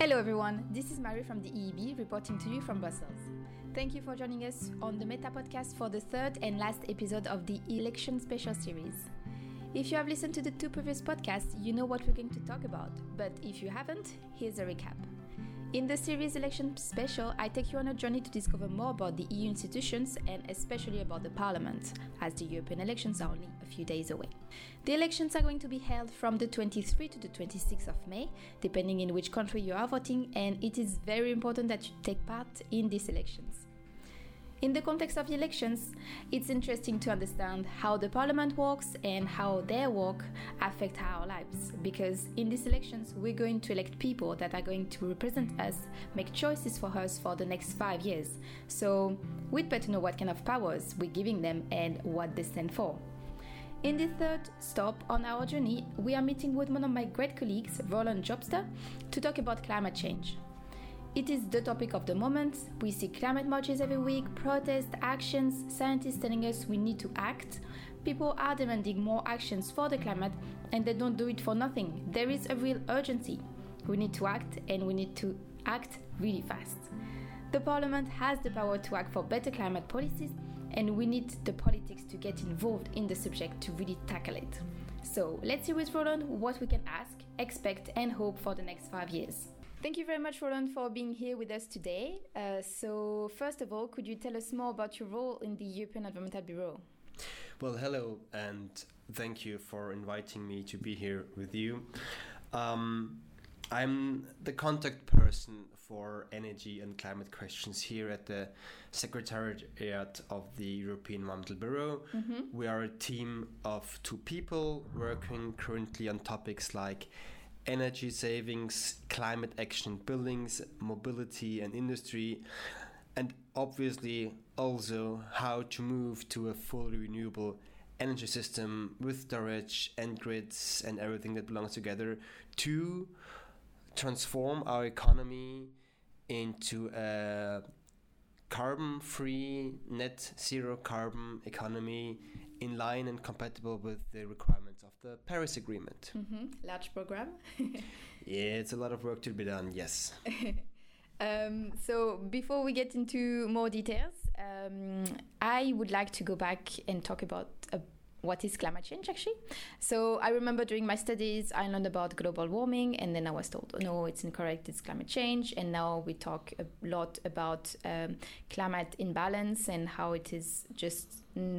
Hello everyone, this is Marie from the EEB reporting to you from Brussels. Thank you for joining us on the Meta Podcast for the third and last episode of the Election Special Series. If you have listened to the two previous podcasts, you know what we're going to talk about, but if you haven't, here's a recap. In the series Election Special, I take you on a journey to discover more about the EU institutions and especially about the Parliament, as the European elections are only a few days away. The elections are going to be held from the 23rd to the 26th of May, depending in which country you are voting, and it is very important that you take part in these elections. In the context of the elections, it's interesting to understand how the Parliament works and how their work affect our lives, because in these elections we're going to elect people that are going to represent us, make choices for us for the next 5 years. So we'd better know what kind of powers we're giving them and what they stand for. In the third stop on our journey, we are meeting with one of my great colleagues, Roland Jobster, to talk about climate change. It is the topic of the moment. We see climate marches every week, protests, actions, scientists telling us we need to act. People are demanding more actions for the climate and they don't do it for nothing. There is a real urgency. We need to act and we need to act really fast. The Parliament has the power to act for better climate policies and we need the politics to get involved in the subject to really tackle it. So let's see with Roland what we can ask, expect and hope for the next 5 years. Thank you very much, Roland, for being here with us today. So first of all, could you tell us more about your role in the European Environmental Bureau? Well, hello, and thank you for inviting me to be here with you. I'm the contact person for energy and climate questions here at the Secretariat of the European Environmental Bureau. Mm-hmm. We are a team of 2 people working currently on topics like energy savings, climate action in buildings, mobility and industry, and obviously also how to move to a fully renewable energy system with storage and grids and everything that belongs together to transform our economy into a carbon-free, net zero carbon economy in line and compatible with the requirements of the Paris Agreement. Mm-hmm. Large program. Yeah, it's a lot of work to be done, yes. So before we get into more details, I would like to go back and talk about what is climate change actually. So I remember during my studies, I learned about global warming and then I was told, no, it's incorrect, it's climate change. And now we talk a lot about climate imbalance and how it is just,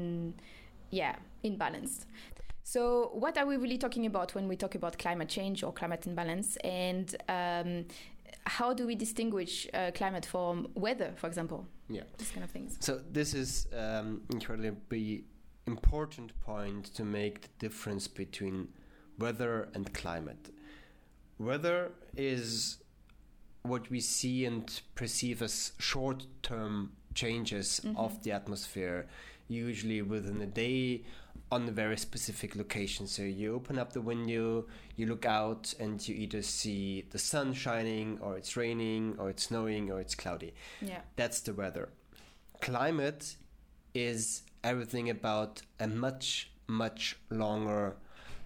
imbalanced. So what are we really talking about when we talk about climate change or climate imbalance? And how do we distinguish climate from weather, for example? Yeah. These kind of things. So this is incredibly important point to make the difference between weather and climate. Weather is what we see and perceive as short-term changes of the atmosphere, usually within a day on a very specific location. So you open up the window, you look out and you either see the sun shining or it's raining or it's snowing or it's cloudy. Yeah. That's the weather. Climate is everything about a much longer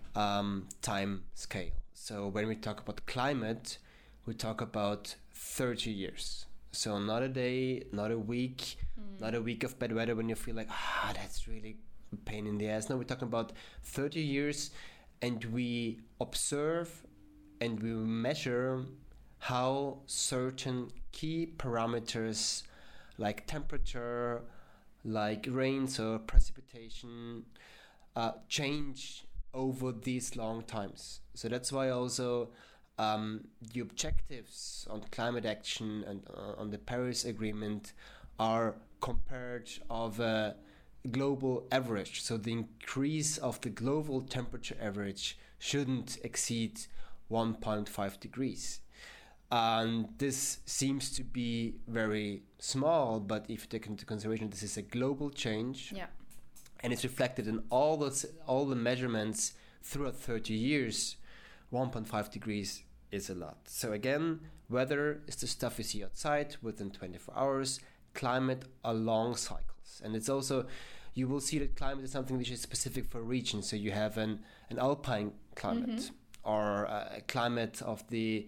time scale. So when we talk about climate, we talk about 30 years. So not a day, not a week, not a week of bad weather when you feel like, that's really a pain in the ass. No, we're talking about 30 years and we observe and we measure how certain key parameters like temperature, like rains or precipitation change over these long times. So that's why also the objectives on climate action and on the Paris Agreement are compared of a global average. So the increase of the global temperature average shouldn't exceed 1.5 degrees. And this seems to be very small, but if you take into consideration this is a global change, and it's reflected in all the measurements throughout 30 years, 1.5 degrees is a lot. So again, weather is the stuff you see outside within 24 hours, climate are long cycles. And it's also, you will see that climate is something which is specific for a region. So you have an alpine climate or a climate of the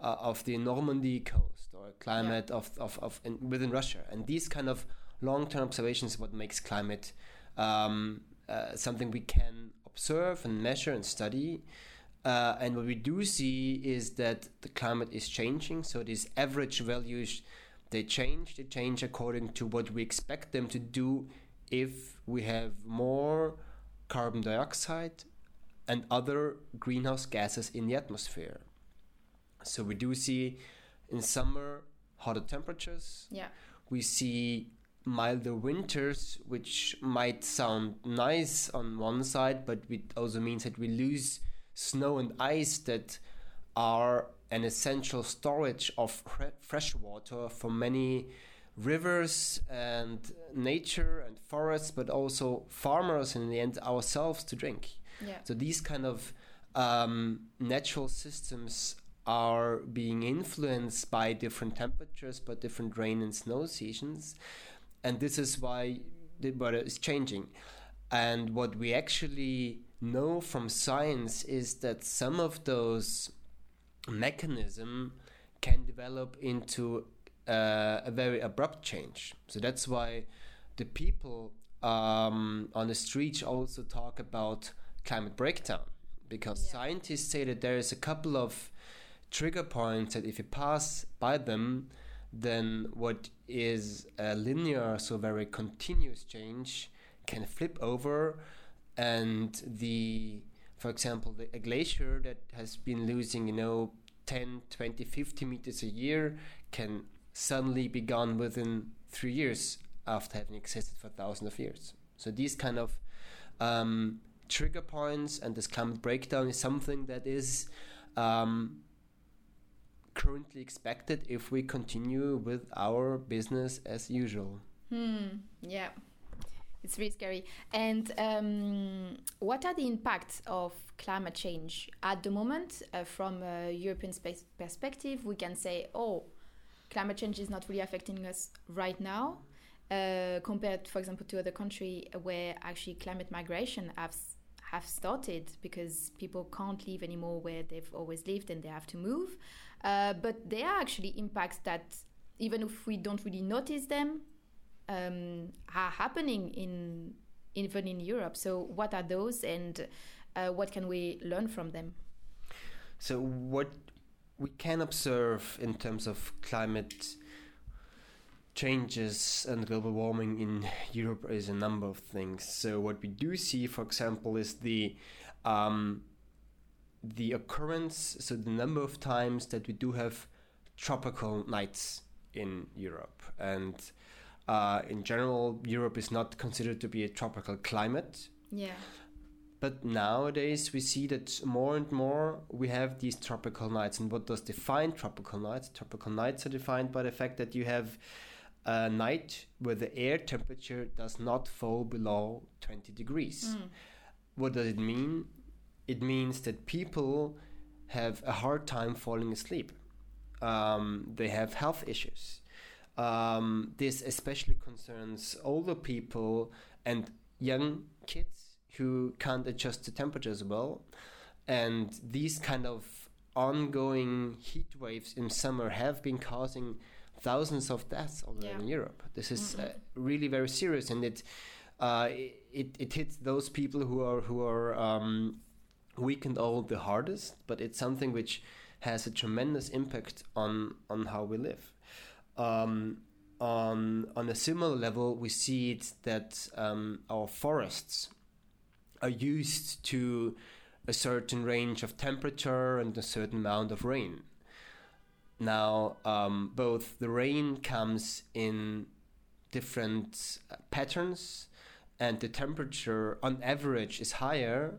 of the Normandy coast, or a climate within Russia. And these kind of long-term observations is what makes climate something we can observe and measure and study. And what we do see is that the climate is changing. So these average values, they change according to what we expect them to do if we have more carbon dioxide and other greenhouse gases in the atmosphere. So we do see in summer hotter temperatures. Yeah. We see milder winters, which might sound nice on one side, but it also means that we lose snow and ice that are an essential storage of fresh water for many rivers and nature and forests, but also farmers and in the end ourselves to drink. Yeah. So these kind of natural systems are being influenced by different temperatures, by different rain and snow seasons, and this is why the weather is changing. And what we actually know from science is that some of those mechanisms can develop into a very abrupt change. So that's why the people on the streets also talk about climate breakdown, because scientists say that there is a couple of trigger points that if you pass by them, then what is a linear, so very continuous change can flip over, and for example, a glacier that has been losing 10, 20, 50 meters a year can suddenly be gone within 3 years after having existed for thousands of years. So these kind of trigger points and this climate breakdown is something that is currently expected if we continue with our business as usual. Yeah, it's really scary. And what are the impacts of climate change at the moment? From a European perspective, we can say, climate change is not really affecting us right now, compared, for example, to other countries where actually climate migration have started because people can't live anymore where they've always lived and they have to move. But there are actually impacts that, even if we don't really notice them, are happening even in Europe. So what are those, and what can we learn from them? So what we can observe in terms of climate changes and global warming in Europe is a number of things. So what we do see, for example, is the occurrence, so the number of times that we do have tropical nights in Europe. And in general, Europe is not considered to be a tropical climate. Yeah. But nowadays we see that more and more we have these tropical nights. And what does define tropical nights? Tropical nights are defined by the fact that you have a night where the air temperature does not fall below 20 degrees. What does it mean? It means that people have a hard time falling asleep. They have health issues. This especially concerns older people and young kids who can't adjust to temperature as well. And these kind of ongoing heat waves in summer have been causing thousands of deaths already in Europe. This is really very serious, and it hits those people who are weak and old the hardest. But it's something which has a tremendous impact on how we live. On a similar level, we see it that our forests are used to a certain range of temperature and a certain amount of rain. Now, both the rain comes in different patterns, and the temperature on average is higher,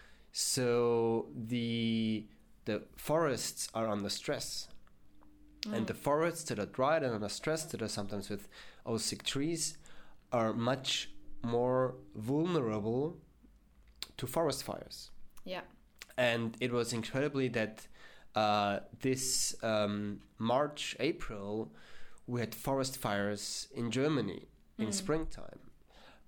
so the forests are under stress. And the forests that are dry and under stress, that are sometimes with sick trees, are much more vulnerable to forest fires. Yeah. And it was incredibly that this March, April, we had forest fires in Germany in springtime.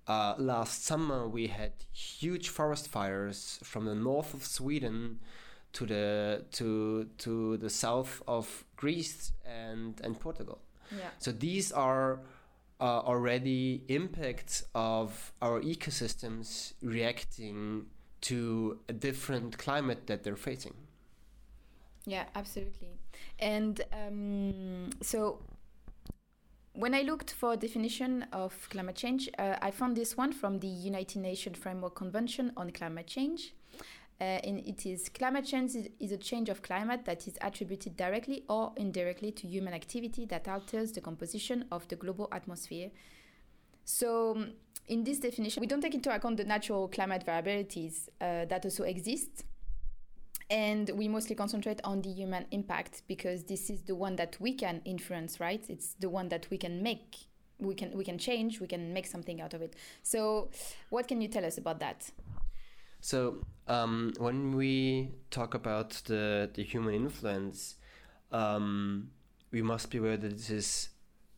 Last summer, we had huge forest fires from the north of Sweden to the south of Greece and Portugal. Yeah. So these are already impacts of our ecosystems reacting to a different climate that they're facing. Yeah, absolutely. And so when I looked for a definition of climate change, I found this one from the United Nations Framework Convention on Climate Change. And it is climate change is a change of climate that is attributed directly or indirectly to human activity that alters the composition of the global atmosphere. So in this definition, we don't take into account the natural climate variabilities that also exist. And we mostly concentrate on the human impact because this is the one that we can influence, right? It's the one that we can make, we can change, we can make something out of it. So what can you tell us about that? So when we talk about the human influence, we must be aware that this is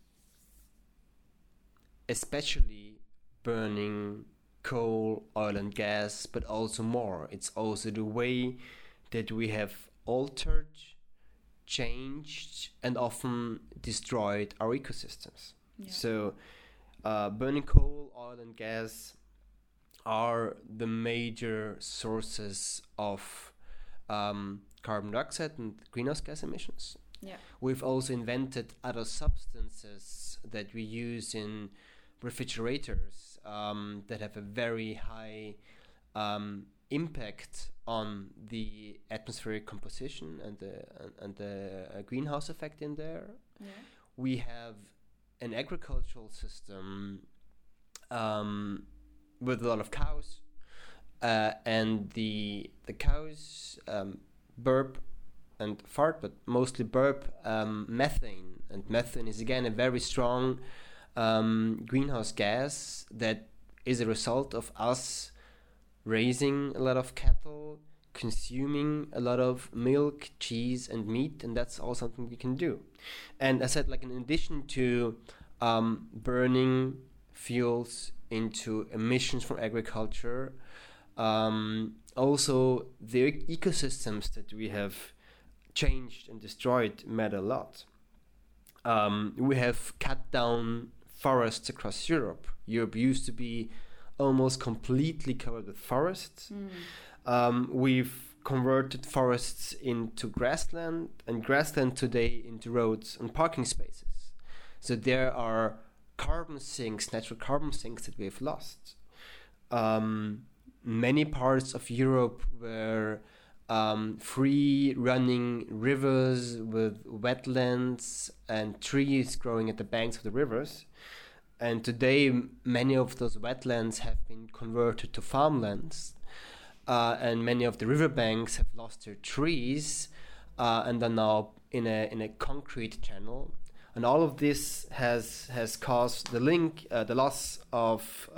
especially burning coal, oil and gas, but also more. It's also the way that we have altered, changed, and often destroyed our ecosystems. Yeah. So burning coal, oil and gas are the major sources of carbon dioxide and greenhouse gas emissions. Yeah. We've also invented other substances that we use in refrigerators that have a very high impact on the atmospheric composition and the greenhouse effect in there. Yeah. We have an agricultural system with a lot of cows, and the cows burp and fart, but mostly burp methane, and methane is again a very strong greenhouse gas that is a result of us raising a lot of cattle, consuming a lot of milk, cheese and meat, and that's all something we can do. And I said, like, in addition to burning fuels into emissions from agriculture, also the ecosystems that we have changed and destroyed matter a lot. We have cut down forests across Europe. Europe used to be almost completely covered with forests. We've converted forests into grassland, and grassland today into roads and parking spaces. So there are carbon sinks, natural carbon sinks that we've lost. Many parts of Europe were free running rivers with wetlands and trees growing at the banks of the rivers. And today, many of those wetlands have been converted to farmlands, and many of the riverbanks have lost their trees and are now in a concrete channel. And all of this has caused the loss of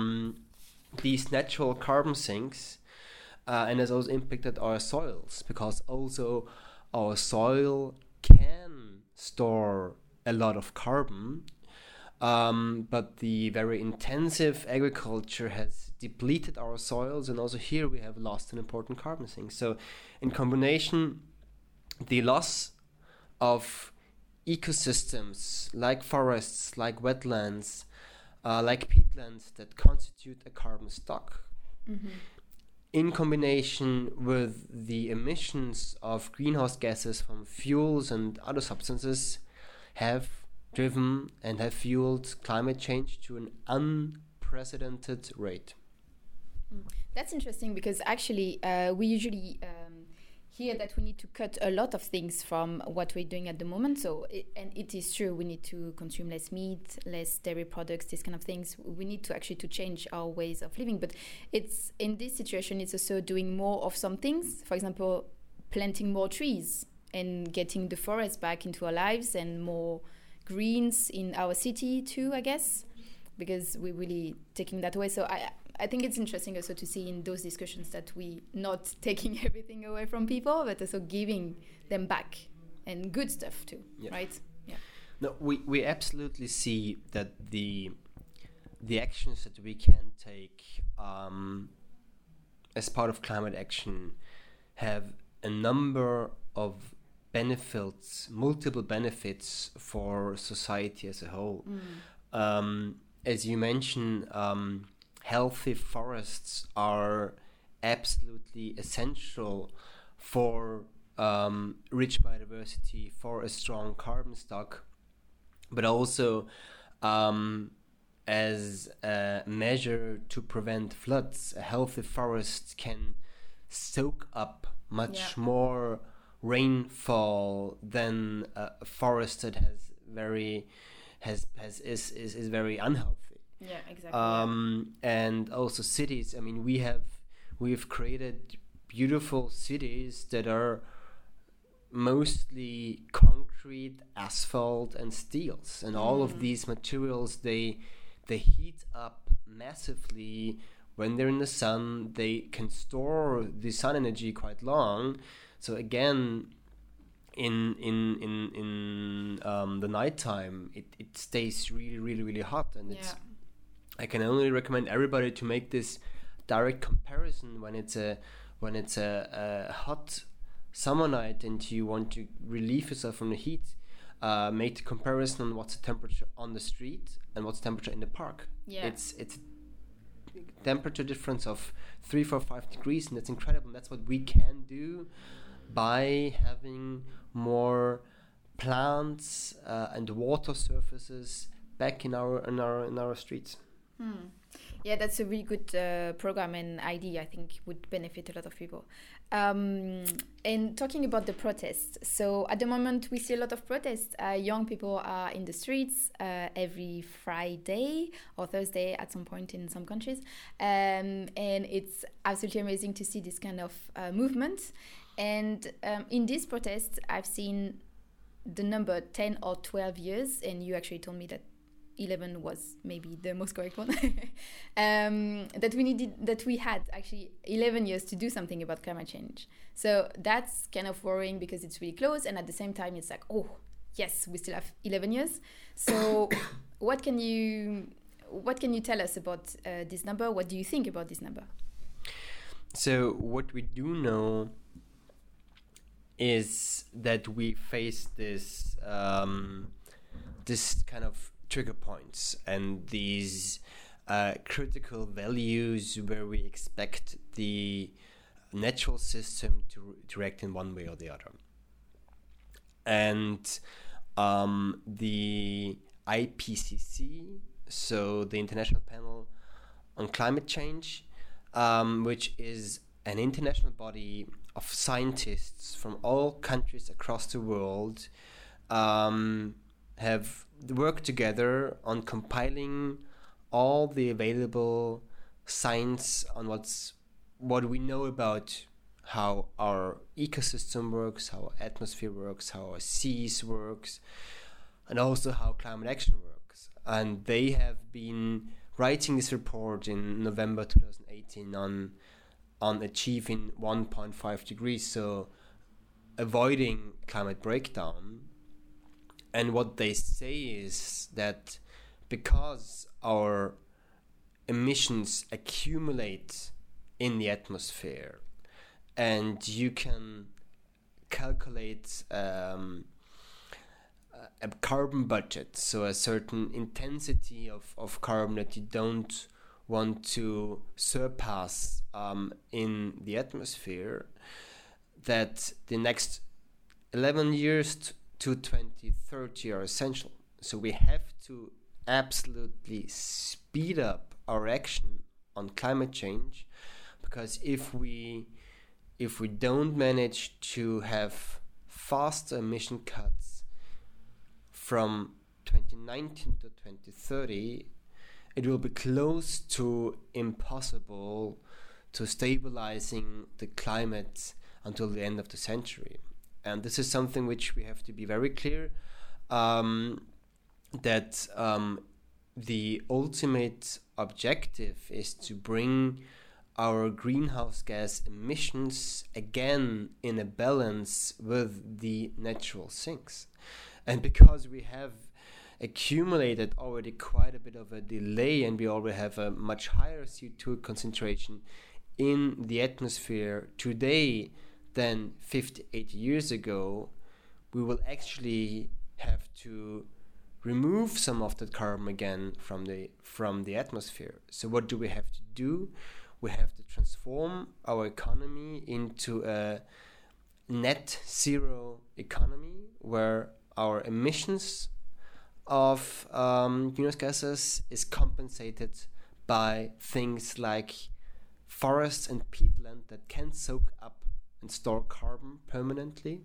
these natural carbon sinks, and has also impacted our soils, because also our soil can store a lot of carbon. But the very intensive agriculture has depleted our soils, and also here we have lost an important carbon sink. So in combination, the loss of ecosystems like forests, like wetlands, like peatlands that constitute a carbon stock, in combination with the emissions of greenhouse gases from fuels and other substances, have driven and have fueled climate change to an unprecedented rate. That's interesting, because actually we usually hear that we need to cut a lot of things from what we're doing at the moment. So, it is true, we need to consume less meat, less dairy products, these kind of things. We need to actually to change our ways of living. But it's in this situation, it's also doing more of some things. For example, planting more trees and getting the forest back into our lives, and more greens in our city too, I guess, because we're really taking that away. So I think it's interesting also to see in those discussions that we not taking everything away from people, but also giving them back, and good stuff too, right? Yeah. No, we absolutely see that the actions that we can take as part of climate action have a number of benefits, multiple benefits for society as a whole. As you mentioned, healthy forests are absolutely essential for rich biodiversity, for a strong carbon stock, but also as a measure to prevent floods. A healthy forest can soak up much more rainfall than a forest that is very unhealthy. Yeah, exactly. And also cities. I mean, we've created beautiful cities that are mostly concrete, asphalt, and steels, and all of these materials they heat up massively when they're in the sun. They can store the sun energy quite long. So again, in the nighttime, it stays really, really, really hot, and I can only recommend everybody to make this direct comparison when it's a hot summer night and you want to relieve yourself from the heat. Make the comparison on what's the temperature on the street and what's the temperature in the park. It's temperature difference of 3, 4, 5 degrees, and that's incredible. And that's what we can do by having more plants and water surfaces back in our streets. Yeah, that's a really good program and idea. I think would benefit a lot of people. And talking about the protests, so at the moment we see a lot of protests. Young people are in the streets every Friday or Thursday at some point in some countries, and it's absolutely amazing to see this kind of movement. And in these protests, I've seen the number 10 or 12 years, and you actually told me that 11 was maybe the most correct one. that we had actually 11 years to do something about climate change. So that's kind of worrying because it's really close, and at the same time it's like, oh yes, we still have 11 years. So what can you tell us about this number? What do you think about this number? So what we do know is that we face this kind of trigger points and these critical values where we expect the natural system to react in one way or the other. And the IPCC, so the International Panel on Climate Change, which is an international body of scientists from all countries across the world, have worked together on compiling all the available science on what we know about how our ecosystem works, how our atmosphere works, how our seas works, and also how climate action works. And they have been writing this report in November 2018 on achieving 1.5 degrees, so avoiding climate breakdown. And what they say is that because our emissions accumulate in the atmosphere, and you can calculate a carbon budget, so a certain intensity of carbon that you don't want to surpass in the atmosphere, that the next 11 years to 2030 are essential. So we have to absolutely speed up our action on climate change, because if we don't manage to have faster emission cuts from 2019 to 2030, it will be close to impossible to stabilizing the climate until the end of the century. And this is something which we have to be very clear, that the ultimate objective is to bring our greenhouse gas emissions again in a balance with the natural sinks. And because we have accumulated already quite a bit of a delay, and we already have a much higher CO2 concentration in the atmosphere today than 50, 80 years ago, we will actually have to remove some of that carbon again from the atmosphere. So what do we have to do? We have to transform our economy into a net zero economy where our emissions of greenhouse gases is compensated by things like forests and peatland that can soak up and store carbon permanently.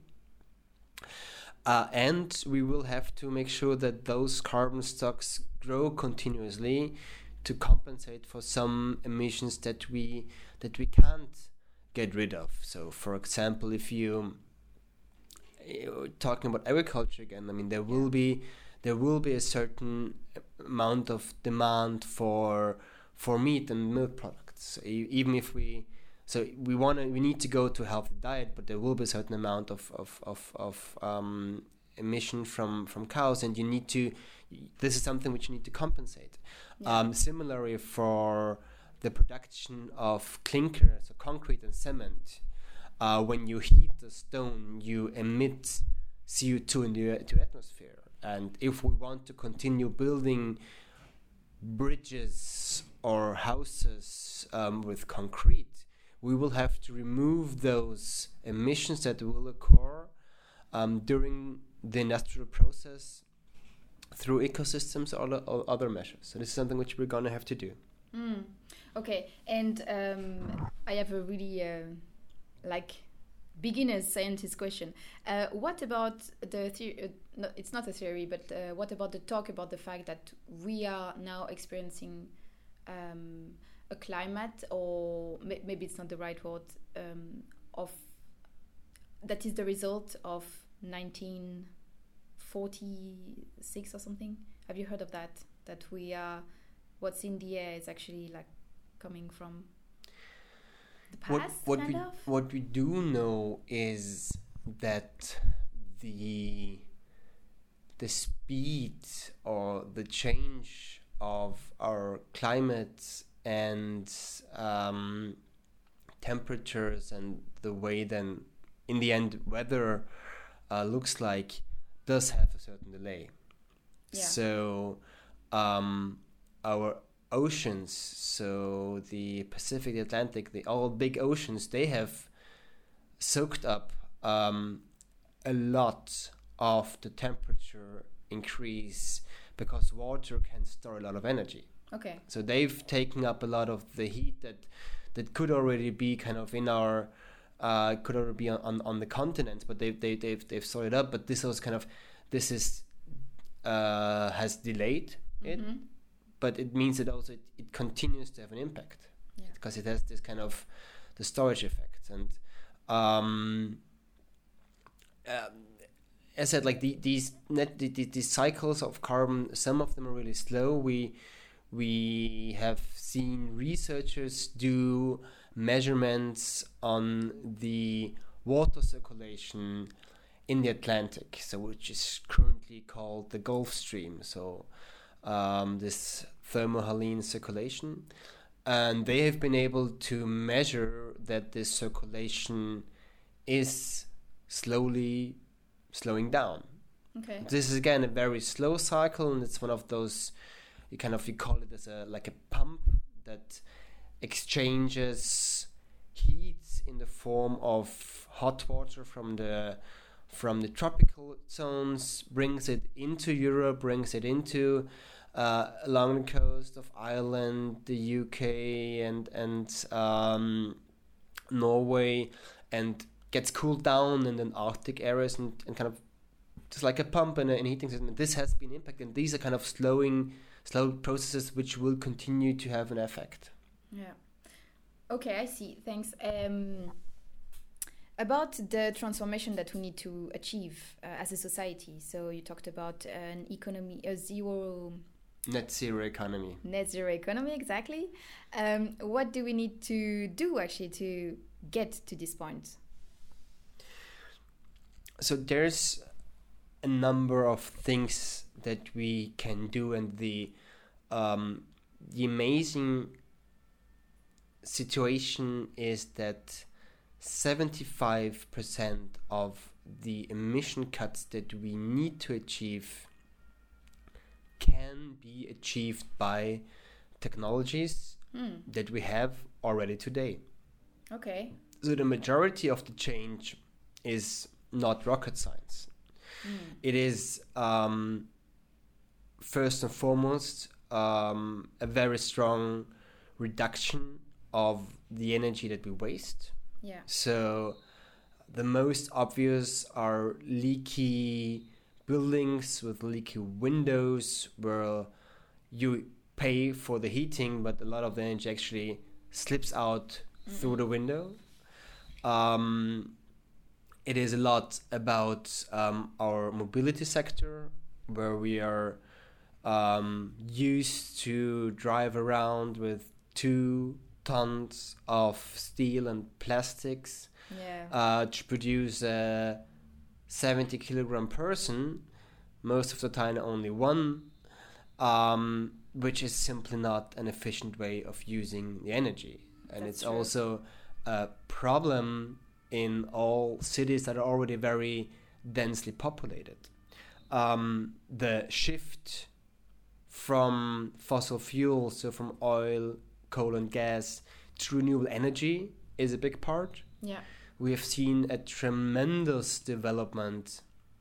And we will have to make sure that those carbon stocks grow continuously to compensate for some emissions that we can't get rid of. So, for example, if you're talking about agriculture again, I mean, there will be a certain amount of demand for meat and milk products. Even if we need to go to a healthy diet, but there will be a certain amount of emission from cows, and this is something which you need to compensate. Yeah. Similarly, for the production of clinker, so concrete and cement, when you heat the stone, you emit CO2 into the atmosphere. And if we want to continue building bridges or houses with concrete, we will have to remove those emissions that will occur during the industrial process through ecosystems or other measures. So this is something which we're going to have to do. Okay, and I have a really beginner's scientist question. What about the theory? No, it's not a theory, but what about the talk about the fact that we are now experiencing a climate, or maybe it's not the right word, of that is the result of 1946 or something? Have you heard of that? That we are, what's in the air is actually like coming from the past, what we do know is that the speed or the change of our climate and temperatures and the way then in the end weather looks like does have a certain delay. Yeah. So our oceans, so the Pacific, the Atlantic, all big oceans, they have soaked up a lot of the temperature increase because water can store a lot of energy. Okay. So they've taken up a lot of the heat that could already be kind of in our could already be on the continents, but they've stored it up. But this has delayed it. But it means that also it continues to have an impact because it has this kind of the storage effect. And as I said, like these cycles of carbon, some of them are really slow. We have seen researchers do measurements on the water circulation in the Atlantic, so which is currently called the Gulf Stream. So this thermohaline circulation, and they have been able to measure that this circulation is slowly slowing down. Okay. This is again a very slow cycle, and it's one of those you call it as a pump that exchanges heat in the form of hot water from the tropical zones, brings it into Europe, brings it into along the coast of Ireland, the UK, and Norway, and gets cooled down in the Arctic areas and kind of just like a pump and a heating system. This has been impacted. These are kind of slow processes which will continue to have an effect. Yeah. Okay, I see. Thanks. About the transformation that we need to achieve as a society. So you talked about an economy, net zero economy. Net zero economy, exactly. What do we need to do actually to get to this point? So there's a number of things that we can do, and the amazing situation is that 75% of the emission cuts that we need to achieve can be achieved by technologies that we have already today. Okay. So the majority of the change is not rocket science. It is first and foremost a very strong reduction of the energy that we waste. Yeah. So the most obvious are leaky buildings with leaky windows where you pay for the heating, but a lot of the energy actually slips out through the window. It is a lot about our mobility sector, where we are used to drive around with 2 tons of steel and plastics to produce a 70 kilogram person, most of the time only one, which is simply not an efficient way of using the energy. And That's it's true. also a problem in all cities that are already very densely populated. The shift from fossil fuels, so from oil, coal and gas, to renewable energy is a big part. Yeah. We have seen a tremendous development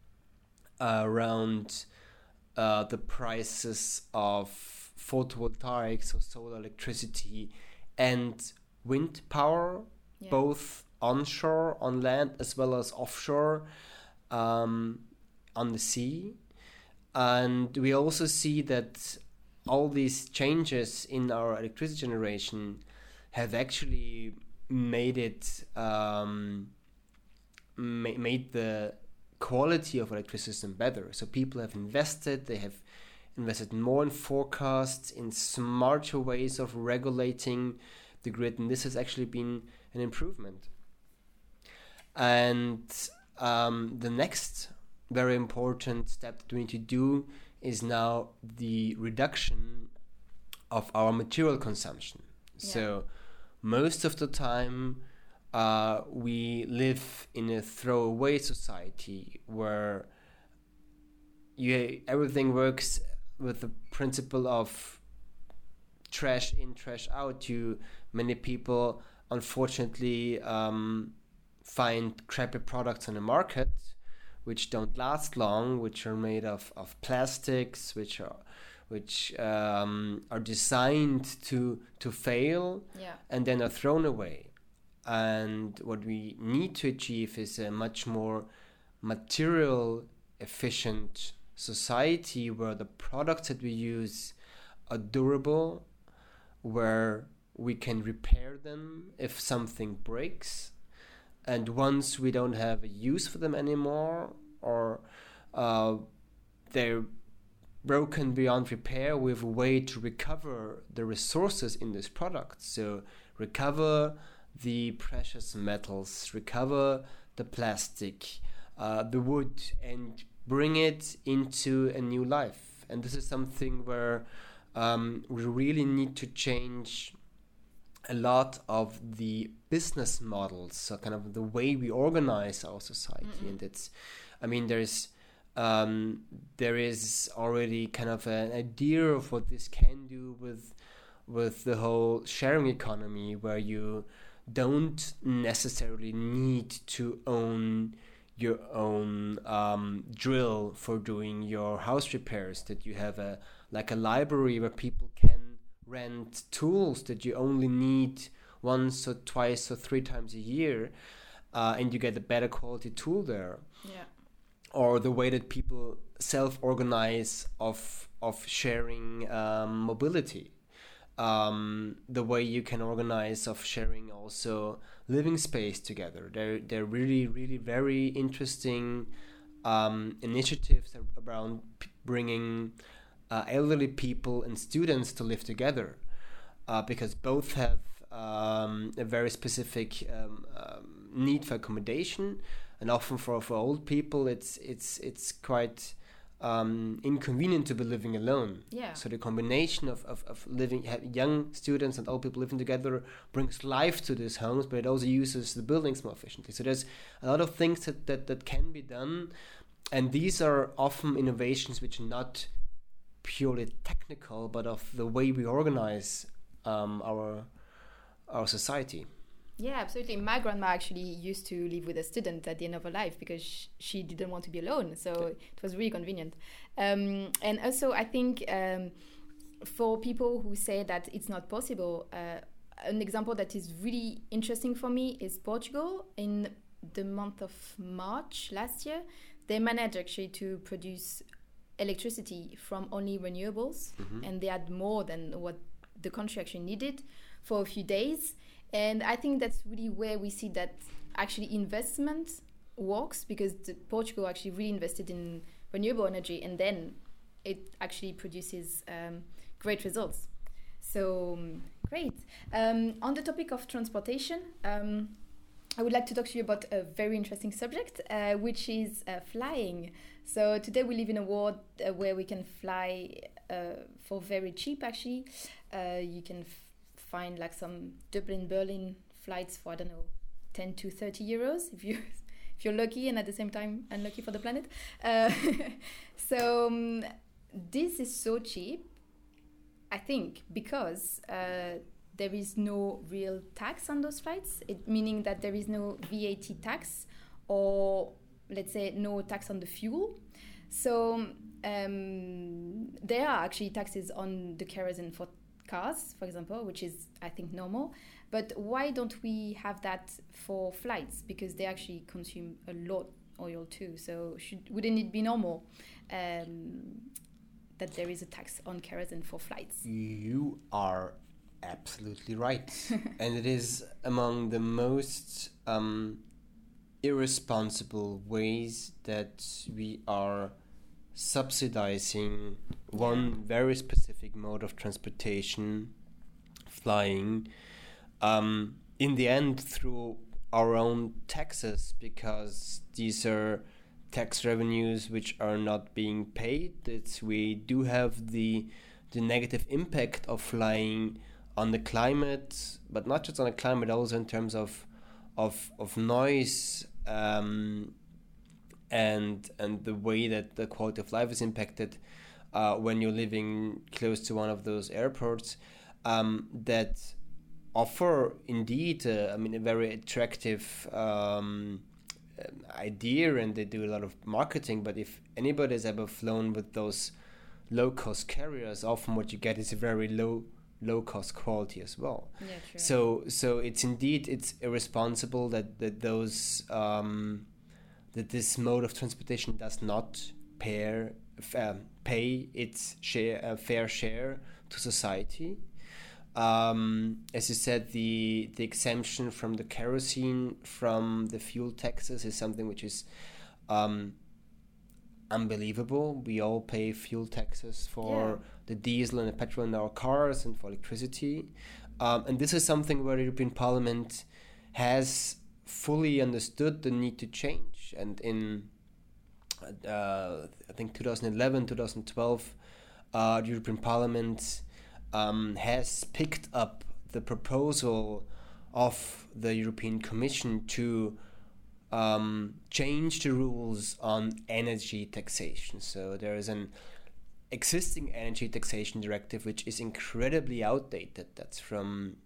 around the prices of photovoltaics, so solar electricity, and wind power, both onshore, on land, as well as offshore, on the sea. And we also see that all these changes in our electricity generation have actually made it made the quality of electricity system better. So people have invested, they have invested more in forecasts, in smarter ways of regulating the grid, and this has actually been an improvement. And the next very important step that we need to do is now the reduction of our material consumption. Yeah. So most of the time we live in a throwaway society where everything works with the principle of trash in, trash out. Many people unfortunately find crappy products on the market which don't last long, which are made of plastics, which are designed to fail, and then are thrown away. And what we need to achieve is a much more material efficient society where the products that we use are durable, where we can repair them if something breaks, and once we don't have a use for them anymore, or they're broken beyond repair, we have a way to recover the resources in this product. So recover the precious metals, recover the plastic, the wood, and bring it into a new life. And this is something where we really need to change a lot of the business models, so kind of the way we organize our society. And there is already kind of an idea of what this can do with the whole sharing economy, where you don't necessarily need to own your own drill for doing your house repairs, that you have a library where people can rent tools that you only need once or twice or 3 times a year, and you get a better quality tool there. Or the way that people self-organize of sharing mobility, the way you can organize of sharing also living space together. They're really, really very interesting initiatives around bringing elderly people and students to live together, because both have a very specific need for accommodation, and often for old people it's quite inconvenient to be living alone. Yeah. So the combination of young students and old people living together brings life to these homes, but it also uses the buildings more efficiently. So there's a lot of things that can be done, and these are often innovations which are not purely technical, but of the way we organize our society. Yeah, absolutely. My grandma actually used to live with a student at the end of her life because she didn't want to be alone. So it was really convenient. And also, I think for people who say that it's not possible, an example that is really interesting for me is Portugal. In the month of March last year, they managed actually to produce electricity from only renewables, and they had more than what the country actually needed for a few days. And I think that's really where we see that actually investment works, because Portugal actually really invested in renewable energy, and then it actually produces great results. So great. On the topic of transportation, I would like to talk to you about a very interesting subject, which is flying. So today we live in a world where we can fly for very cheap, actually. You can find like some Dublin-Berlin flights for, I don't know, 10 to 30 euros if you're lucky, and at the same time unlucky for the planet. So this is so cheap, I think, because there is no real tax on those flights, meaning that there is no VAT tax, or let's say no tax on the fuel. So there are actually taxes on the kerosene for cars, for example, which is, I think, normal. But why don't we have that for flights? Because they actually consume a lot of oil too. So wouldn't it be normal that there is a tax on kerosene for flights? You are absolutely right. And it is among the most irresponsible ways that we are subsidizing one very specific mode of transportation, flying, in the end through our own taxes, because these are tax revenues which are not being paid. We do have the negative impact of flying on the climate, but not just on the climate, also in terms of noise, and the way that the quality of life is impacted when you're living close to one of those airports, that offer indeed a very attractive idea, and they do a lot of marketing. But if anybody has ever flown with those low-cost carriers, often what you get is a very low-cost quality as well. Yeah, true. So it's irresponsible that those that this mode of transportation does not pay its fair share to society. As you said, the exemption from the kerosene from the fuel taxes is something which is unbelievable. We all pay fuel taxes for the diesel and the petrol in our cars and for electricity. And this is something where the European Parliament has fully understood the need to change. And in, I think, 2011, 2012, the European Parliament has picked up the proposal of the European Commission to change the rules on energy taxation. So there is an existing energy taxation directive which is incredibly outdated. That's from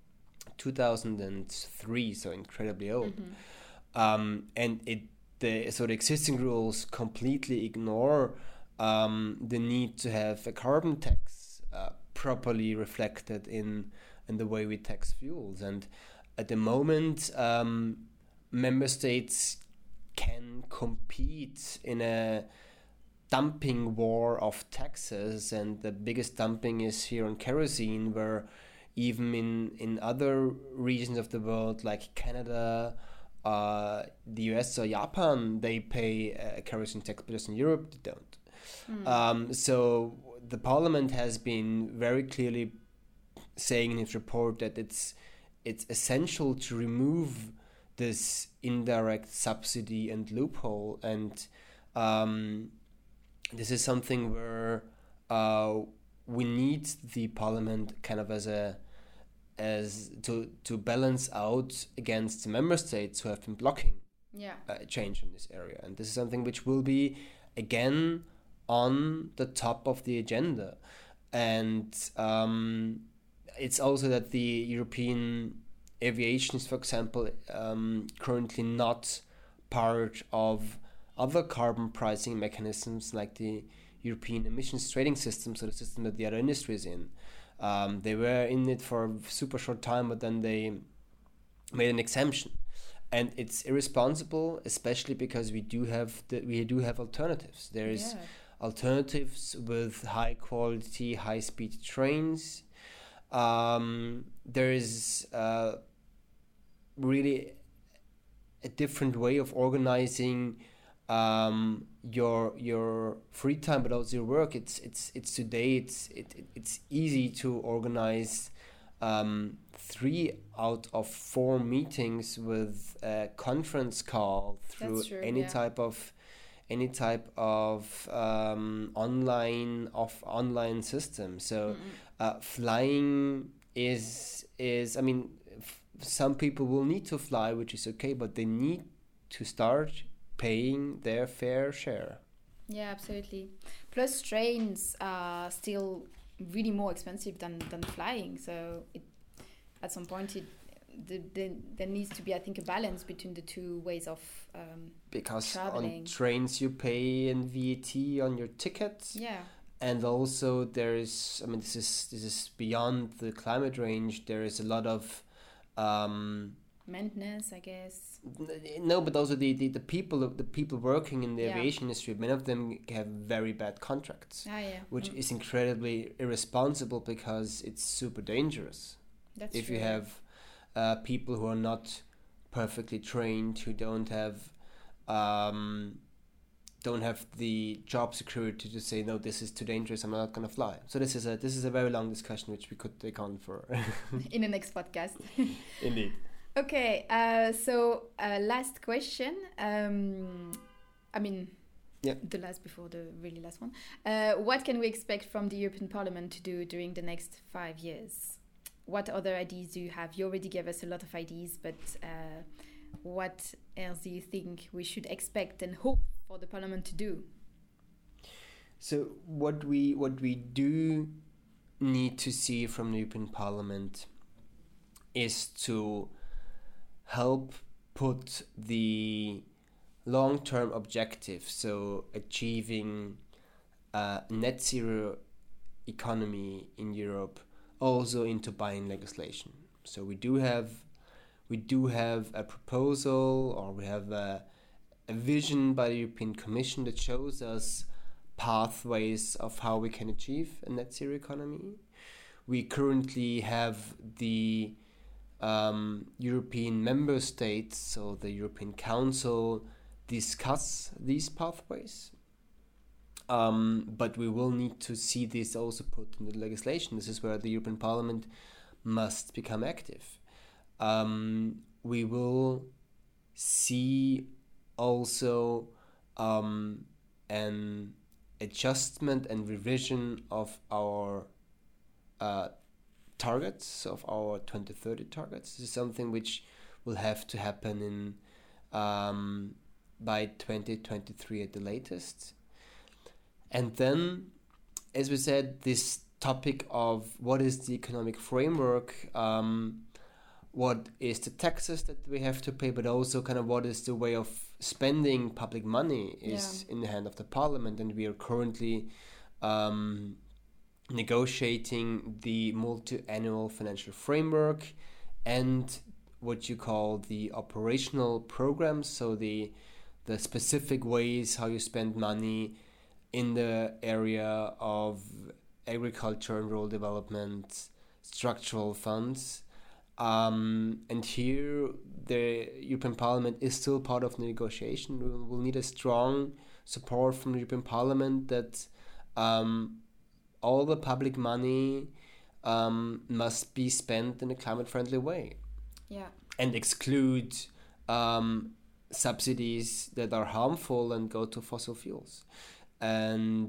2003, so incredibly old. And the existing rules completely ignore the need to have a carbon tax properly reflected in the way we tax fuels. And at the moment, member states can compete in a dumping war of taxes, and the biggest dumping is here on kerosene, where even in other regions of the world like Canada, the US or Japan, they pay a kerosene tax, but just in Europe they don't. So the Parliament has been very clearly saying in its report that it's essential to remove this indirect subsidy and loophole, and this is something where we need the parliament kind of as to balance out against the member states who have been blocking change in this area. And this is something which will be again on the top of the agenda. And it's also that the European aviation is, for example, currently not part of other carbon pricing mechanisms like the European emissions trading system, so the system that the other industry is in. They were in it for a super short time, but then they made an exemption. And it's irresponsible, especially because we do have alternatives. There is alternatives with high quality, high speed trains. There is really a different way of organizing your free time, but also your work. It's today it's easy to organize 3 out of 4 meetings with a conference call through any type of online system. So flying is I mean, some people will need to fly, which is okay, but they need to start paying their fair share. Yeah, absolutely. Plus, trains are still really more expensive than flying. So at some point, there needs to be, I think, a balance between the two ways of because traveling. On trains you pay in VAT on your tickets. Yeah. And also there is, I mean, this is beyond the climate range. There is a lot of maintenance, I guess. No, but also the people working in the aviation industry, many of them have very bad contracts, which is incredibly irresponsible because it's super dangerous. That's if true. You have people who are not perfectly trained, who don't have the job security to say, no, this is too dangerous, I'm not going to fly. So this is a very long discussion which we could take on for in the next podcast. Indeed. Okay, so last question. The last before the really last one. What can we expect from the European Parliament to do during the next 5 years? What other ideas do you have? You already gave us a lot of ideas, but what else do you think we should expect and hope for the Parliament to do? So what we do need to see from the European Parliament is to help put the long-term objective, so achieving a net zero economy in Europe, also into binding legislation. So we do have a proposal, or we have a vision by the European Commission that shows us pathways of how we can achieve a net zero economy. We currently have the European member states, so the European Council, discuss these pathways. But we will need to see this also put in the legislation. This is where the European Parliament must become active. We will see also an adjustment and revision of our targets, of our 2030 targets. This is something which will have to happen in by 2023 at the latest. And then, as we said, this topic of what is the economic framework, what is the taxes that we have to pay, but also kind of what is the way of spending public money is in the hand of the Parliament. And we are currently negotiating the multi-annual financial framework and what you call the operational programs, so the specific ways how you spend money in the area of agriculture and rural development, structural funds. And here the European Parliament is still part of the negotiation. We'll need a strong support from the European Parliament that all the public money must be spent in a climate-friendly way. Yeah. And exclude subsidies that are harmful and go to fossil fuels. and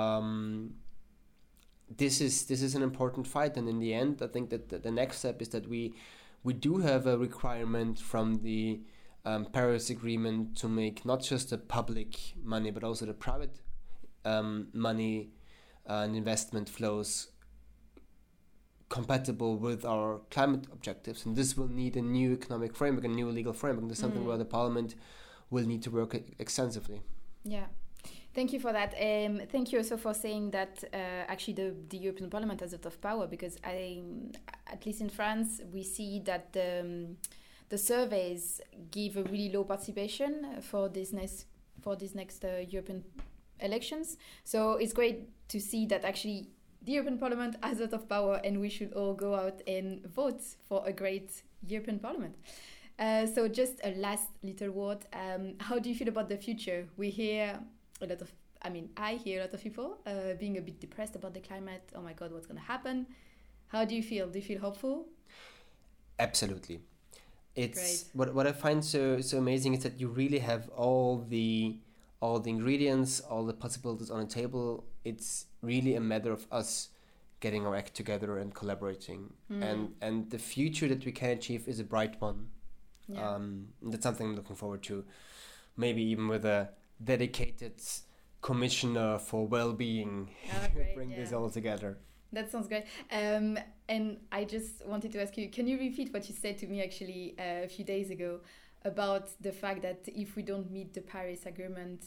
this is an important fight. And in the end, I think that the next step is that we do have a requirement from the Paris Agreement to make not just the public money but also the private money and investment flows compatible with our climate objectives. And this will need a new economic framework, a new legal framework. And this is something where the Parliament will need to work extensively. Yeah. Thank you for that. Thank you also for saying that actually the European Parliament has a lot of power, because at least in France, we see that the surveys give a really low participation for this next European elections. So it's great to see that actually the European Parliament has a lot of power, and we should all go out and vote for a great European Parliament. So just a last little word. How do you feel about the future? I hear a lot of people being a bit depressed about the climate. Oh my God, what's going to happen? How do you feel? Do you feel hopeful? Absolutely. It's great. What I find so amazing is that you really have all the ingredients, all the possibilities on the table. It's really a matter of us getting our act together and collaborating. And the future that we can achieve is a bright one. Yeah. That's something I'm looking forward to. Maybe even with a dedicated commissioner for well-being, bring this all together. That sounds great. And I just wanted to ask you, can you repeat what you said to me actually a few days ago about the fact that if we don't meet the Paris Agreement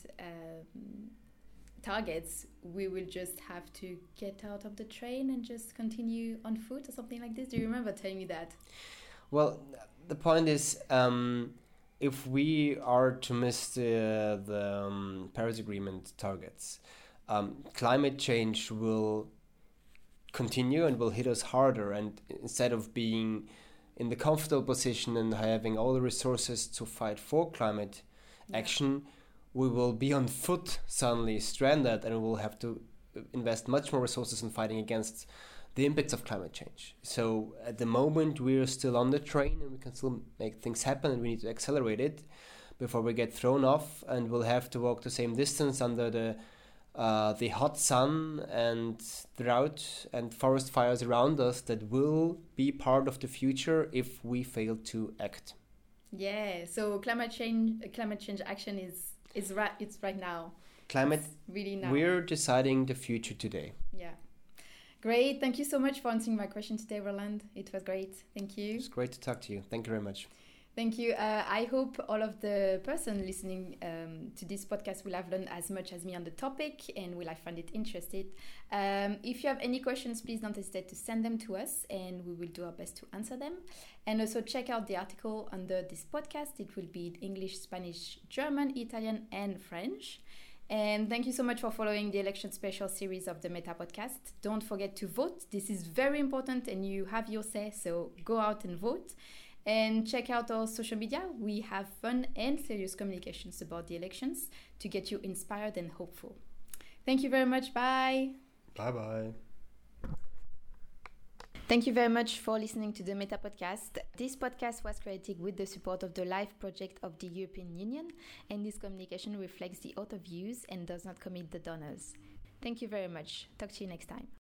targets, we will just have to get out of the train and just continue on foot or something like this? Do you remember telling me that? Well, the point is, if we are to miss the Paris Agreement targets, climate change will continue and will hit us harder. And instead of being in the comfortable position and having all the resources to fight for climate action, we will be on foot, suddenly stranded, and we will have to invest much more resources in fighting against the impacts of climate change. So at the moment, we're still on the train and we can still make things happen, and we need to accelerate it before we get thrown off, and we'll have to walk the same distance under the hot sun and drought and forest fires around us that will be part of the future if we fail to act. Yeah, so climate change action is right. It's right now. Climate, it's really now. We're deciding the future today. Yeah. Great. Thank you so much for answering my question today, Roland. It was great. Thank you. It's great to talk to you. Thank you very much. Thank you. I hope all of the person listening to this podcast will have learned as much as me on the topic and will find it interesting. If you have any questions, please don't hesitate to send them to us and we will do our best to answer them. And also check out the article under this podcast. It will be in English, Spanish, German, Italian, and French. And thank you so much for following the election special series of the Meta Podcast. Don't forget to vote. This is very important and you have your say, so go out and vote. And check out our social media. We have fun and serious communications about the elections to get you inspired and hopeful. Thank you very much. Bye. Bye-bye. Thank you very much for listening to the Meta Podcast. This podcast was created with the support of the LIFE project of the European Union, and this communication reflects the author views and does not commit the donors. Thank you very much. Talk to you next time.